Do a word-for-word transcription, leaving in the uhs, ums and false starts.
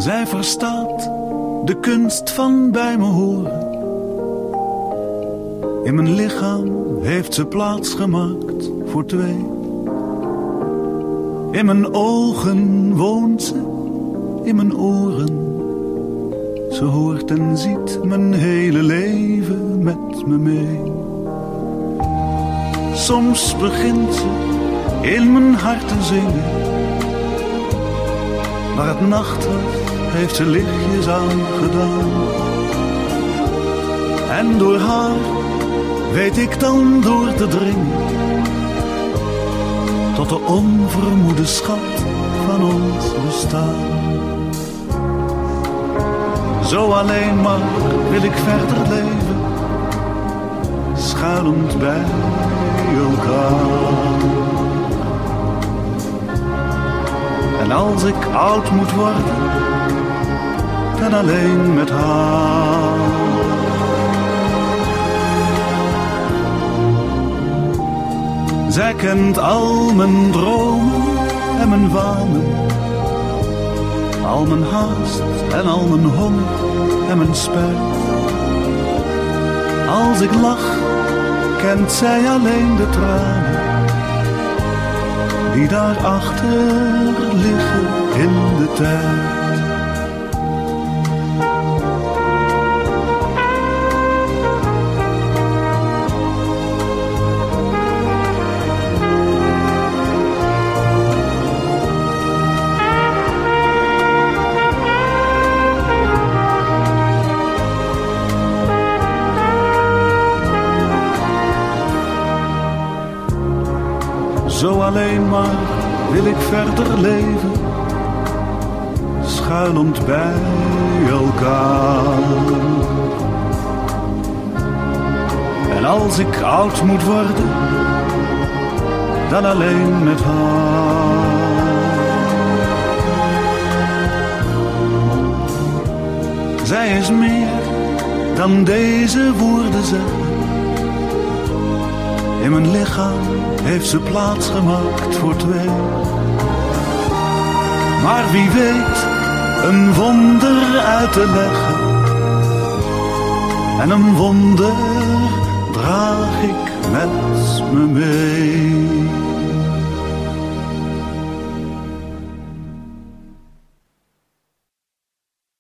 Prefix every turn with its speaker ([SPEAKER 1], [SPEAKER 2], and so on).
[SPEAKER 1] Zij verstaat de kunst van bij me horen. In mijn lichaam heeft ze plaats gemaakt voor twee. In mijn ogen woont ze, in mijn oren. Ze hoort en ziet mijn hele leven met me mee. Soms begint ze in mijn hart te zingen. Maar het nacht was, heeft ze lichtjes aangedaan. En door haar weet ik dan door te dringen tot de onvermoede schat van ons bestaan. Zo alleen maar wil ik verder leven, schuilend bij elkaar. En als ik oud moet worden, dan alleen met haar. Zij kent al mijn dromen en mijn wanen, al mijn haast en al mijn honger en mijn spijt. Als ik lach, kent zij alleen de tranen die daarachter liggen in de tijd. Zo alleen maar wil ik verder leven, schuilend bij elkaar. En als ik oud moet worden, dan alleen met haar. Zij is meer dan deze woorden zeggen. In mijn lichaam heeft ze plaats gemaakt voor twee. Maar wie weet een wonder uit te leggen. En een wonder draag ik met me mee.